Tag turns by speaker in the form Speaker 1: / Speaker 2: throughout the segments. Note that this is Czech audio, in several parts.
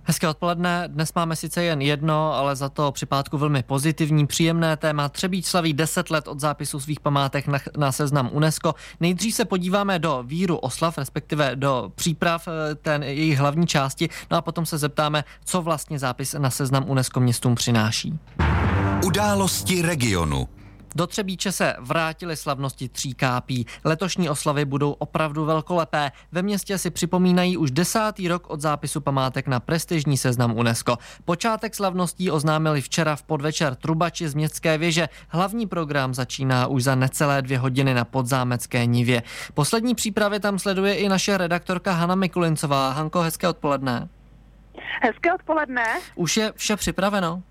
Speaker 1: Hezké odpoledne. Dnes máme sice jen jedno, ale za to při pátku velmi pozitivní, příjemné téma. Třebíč slaví 10 let od zápisu svých památek na seznam UNESCO. Nejdřív se podíváme do víru oslav, respektive do příprav jejich hlavní části, no a potom se zeptáme, co vlastně zápis na seznam UNESCO městům přináší.
Speaker 2: Události regionu.
Speaker 1: Do Třebíče se vrátily slavnosti Tří kápí. Letošní oslavy budou opravdu velkolepé. Ve městě si připomínají už 10. rok od zápisu památek na prestižní seznam UNESCO. Počátek slavností oznámili včera v podvečer trubači z Městské věže. Hlavní program začíná už za necelé 2 hodiny na Podzámecké nivě. Poslední přípravy tam sleduje i naše redaktorka Hana Mikulincová. Hanko, hezké odpoledne.
Speaker 3: Hezké odpoledne.
Speaker 1: Už je vše připraveno?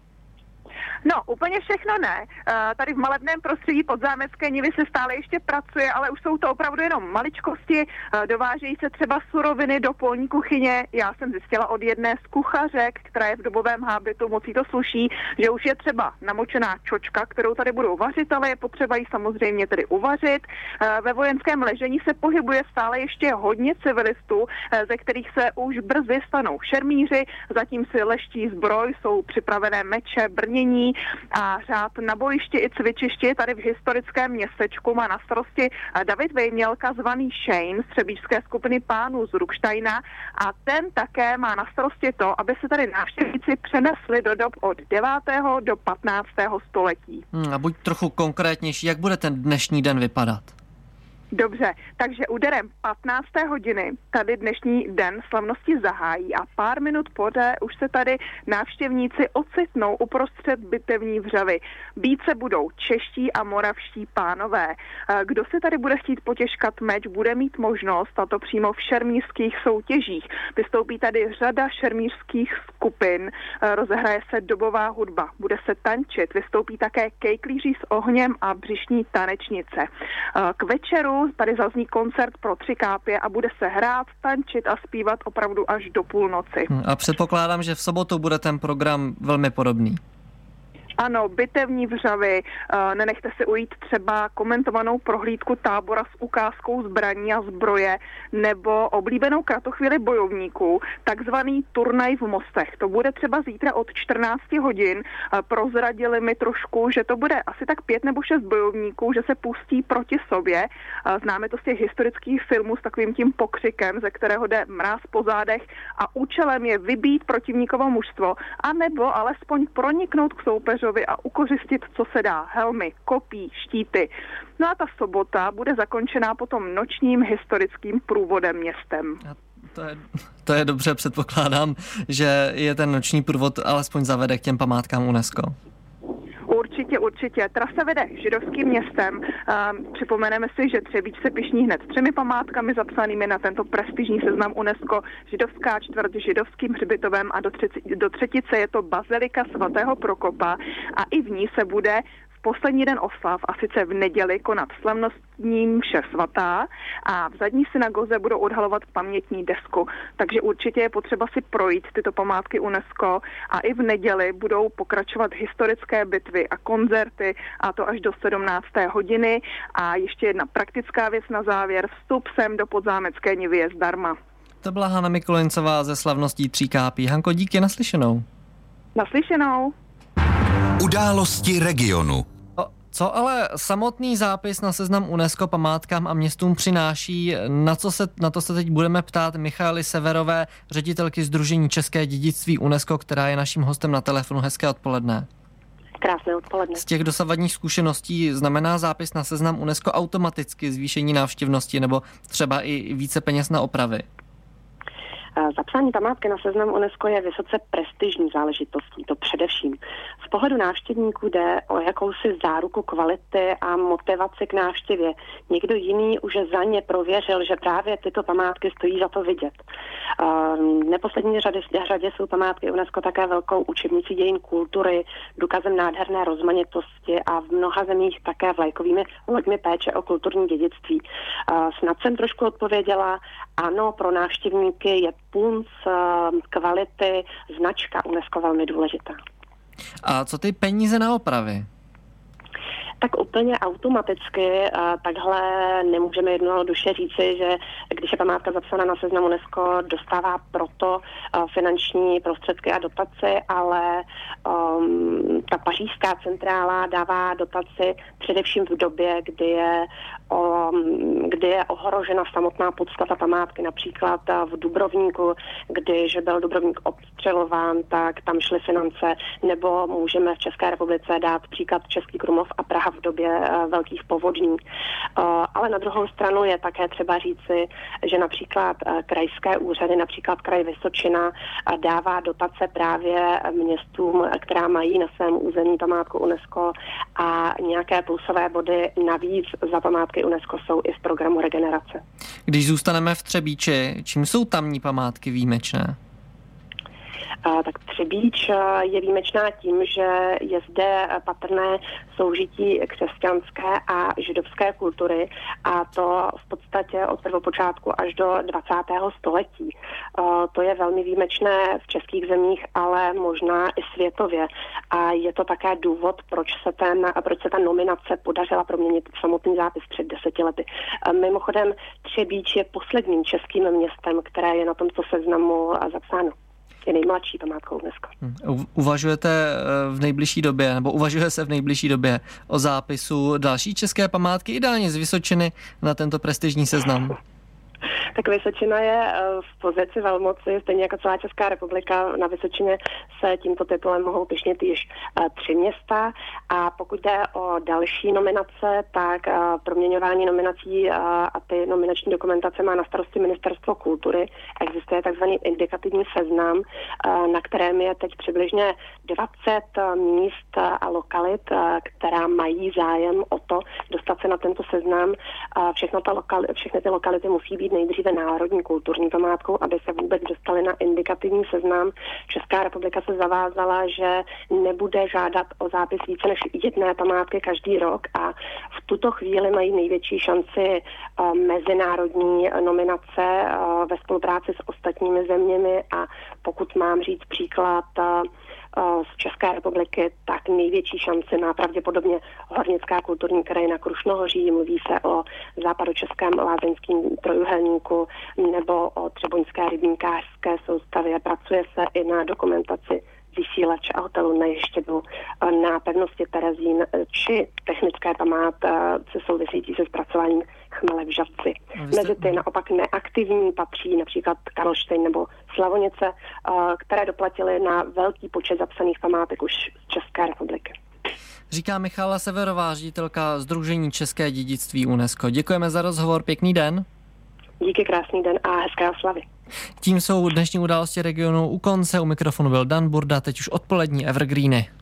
Speaker 3: No, úplně všechno ne. Tady v malebném prostředí Podzámecké nivy se stále ještě pracuje, ale už jsou to opravdu jenom maličkosti. Dovážejí se třeba suroviny do polní kuchyně. Já jsem zjistila od jedné z kuchařek, která je v dobovém hábitu, moc jí to sluší, že už je třeba namočená čočka, kterou tady budou vařit, ale je potřeba ji samozřejmě tedy uvařit. Ve vojenském ležení se pohybuje stále ještě hodně civilistů, ze kterých se už brzy stanou šermíři, zatím si leští zbroj, jsou připravené meče, brnění a řád na bojišti i cvičišti tady v historickém městečku má na starosti David Vejmělka, zvaný Shane z třebíčské skupiny pánů z Rukštajna, a ten také má na starosti to, aby se tady návštěvníci přenesli do dob od 9. do 15. století.
Speaker 1: A buď trochu konkrétnější, jak bude ten dnešní den vypadat?
Speaker 3: Dobře, takže úderem 15. hodiny tady dnešní den slavnosti zahájí a pár minut poté už se tady návštěvníci ocitnou uprostřed bitevní vřavy. Být se budou čeští a moravští pánové. Kdo se tady bude chtít potěškat meč, bude mít možnost, a to přímo v šermířských soutěžích. Vystoupí tady řada šermířských skupin, rozehraje se dobová hudba, bude se tančit, vystoupí také kejklíři s ohněm a břišní tanečnice. K večeru tady zazní koncert pro Tři kápě a bude se hrát, tančit a zpívat opravdu až do půlnoci.
Speaker 1: A předpokládám, že v sobotu bude ten program velmi podobný.
Speaker 3: Ano, bitevní vřavy, nenechte si ujít třeba komentovanou prohlídku tábora s ukázkou zbraní a zbroje nebo oblíbenou kratochvíli bojovníků, takzvaný turnaj v mostech. To bude třeba zítra od 14 hodin. Prozradili mi trošku, že to bude asi tak 5 nebo 6 bojovníků, že se pustí proti sobě. Známe to z těch historických filmů s takovým tím pokřikem, ze kterého jde mráz po zádech, a účelem je vybít protivníkovo mužstvo, anebo alespoň proniknout k soupeřovi a ukořistit, co se dá, helmy, kopí, štíty. No a ta sobota bude zakončená potom nočním historickým průvodem městem.
Speaker 1: To je dobře, předpokládám, že je ten noční průvod alespoň zavede k těm památkám UNESCO.
Speaker 3: Určitě. Trasa vede židovským městem. Připomeneme si, že Třebíč se pyšní hned 3 památkami zapsanými na tento prestižní seznam UNESCO. Židovská čtvrť Židovským hřbitovem a do třetice je to bazilika svatého Prokopa a i v ní se bude poslední den oslav, a sice v neděli, konat slavnostní mše svatá a v zadní synagoze budou odhalovat pamětní desku. Takže určitě je potřeba si projít tyto památky UNESCO a i v neděli budou pokračovat historické bitvy a koncerty, a to až do 17. hodiny. A ještě jedna praktická věc na závěr. Vstup sem do Podzámecké nivy je zdarma.
Speaker 1: To byla Hana Mikulincová ze slavností Tří kápí. Hanko, díky, naslyšenou.
Speaker 3: Naslyšenou.
Speaker 2: Události regionu.
Speaker 1: Co ale samotný zápis na seznam UNESCO památkám a městům přináší? Na to se teď budeme ptát Michaely Severové, ředitelky Sdružení České dědictví UNESCO, která je naším hostem na telefonu. Hezké odpoledne.
Speaker 4: Krásné odpoledne.
Speaker 1: Z těch dosavadních zkušeností znamená zápis na seznam UNESCO automaticky zvýšení návštěvnosti nebo třeba i více peněz na opravy?
Speaker 4: Zapsání památky na seznam UNESCO je vysoce prestižní záležitostí, to především. Z pohledu návštěvníků jde o jakousi záruku kvality a motivaci k návštěvě. Někdo jiný už za ně prověřil, že právě tyto památky stojí za to vidět. V neposlední řadě jsou památky UNESCO také velkou učebnicí dějin kultury, důkazem nádherné rozmanitosti a v mnoha zemích také vlajkovými loďmi péče o kulturní dědictví. Snad jsem trošku odpověděla, ano, pro návštěvníky je punc kvality, značka UNESCO velmi důležitá.
Speaker 1: A co ty peníze na opravy?
Speaker 4: Tak úplně automaticky takhle nemůžeme jednoduše říci, že když je památka zapsána na seznam UNESCO, dostává proto finanční prostředky a dotaci, ale ta pařížská centrála dává dotaci především v době, kdy je ohrožena samotná podstata památky. Například v Dubrovníku, když byl Dubrovník obstřelován, tak tam šly finance, nebo můžeme v České republice dát příklad Český Krumlov a Praha v době velkých povodní. Ale na druhou stranu je také třeba říci, že například krajské úřady, například kraj Vysočina, dává dotace právě městům, která mají na svém území památku UNESCO, a nějaké plusové body navíc za památky UNESCO jsou i z programu regenerace.
Speaker 1: Když zůstaneme v Třebíči, čím jsou tamní památky výjimečné?
Speaker 4: Tak Třebíč je výjimečná tím, že je zde patrné soužití křesťanské a židovské kultury, a to v podstatě od prvopočátku až do 20. století. To je velmi výjimečné v českých zemích, ale možná i světově. A je to také důvod, proč se ta nominace podařila proměnit v samotný zápis před 10 lety. Mimochodem, Třebíč je posledním českým městem, které je na tomto seznamu zapsáno. Je nejmladší památkou UNESCO.
Speaker 1: Uvažujete v nejbližší době, nebo uvažuje se v nejbližší době o zápisu další české památky, ideálně z Vysočiny, na tento prestižní seznam?
Speaker 4: Tak Vysočina je v pozici velmoci, stejně jako celá Česká republika. Na Vysočině se tímto titulem mohou pyšnit již 3 města, a pokud jde o další nominace, tak proměňování nominací a ty nominační dokumentace má na starosti Ministerstvo kultury. Existuje takzvaný indikativní seznam, na kterém je teď přibližně 20 míst a lokalit, která mají zájem o to dostat se na tento seznam. Všechny ty lokality musí být nejdříve národní kulturní památkou, aby se vůbec dostali na indikativní seznam. Česká republika se zavázala, že nebude žádat o zápis více než jedné památky každý rok, a v tuto chvíli mají největší šanci mezinárodní nominace ve spolupráci s ostatními zeměmi, a pokud mám říct příklad z České republiky, tak největší šanci má pravděpodobně Hornická kulturní krajina Krušnohoří, mluví se o západočeském lázeňském trojuhelníku nebo o třeboňské rybníkářské soustavě. Pracuje se i na dokumentaci vysílače a hotelu na Ještědu, na pevnosti Terezín, či technické památky související se zpracováním chmele v Žatci. Mezi ty naopak neaktivní patří například Karlštejn nebo Slavonice, které doplatily na velký počet zapsaných památek už z České republiky.
Speaker 1: Říká Michála Severová, ředitelka Sdružení České dědictví UNESCO. Děkujeme za rozhovor, pěkný den.
Speaker 4: Díky, krásný den a hezké oslavy.
Speaker 1: Tím jsou dnešní události regionu u konce. U mikrofonu byl Dan Burda, teď už odpolední evergreeny.